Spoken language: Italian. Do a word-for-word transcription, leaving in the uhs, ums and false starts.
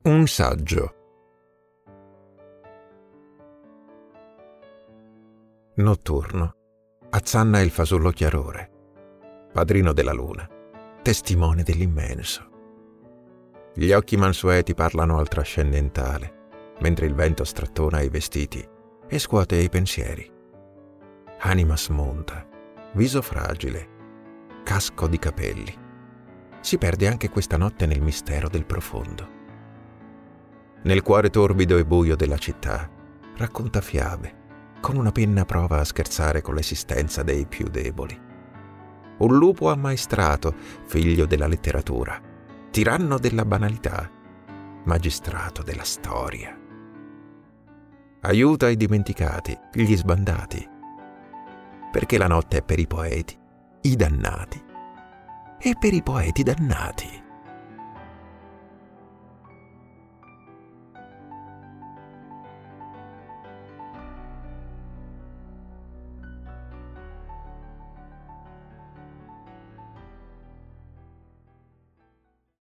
Un saggio. Notturno. Azzanna il fasullo chiarore, padrino della luna, testimone dell'immenso. Gli occhi mansueti parlano al trascendentale, mentre il vento strattona i vestiti e scuote i pensieri. Anima smunta, viso fragile, casco di capelli. Si perde anche questa notte nel mistero del profondo. Nel cuore torbido e buio della città racconta fiabe, con una penna prova a scherzare con l'esistenza dei più deboli. Un lupo ammaestrato, figlio della letteratura, tiranno della banalità, magistrato della storia. Aiuta i dimenticati, gli sbandati, perché la notte è per i poeti, i dannati, e per i poeti dannati.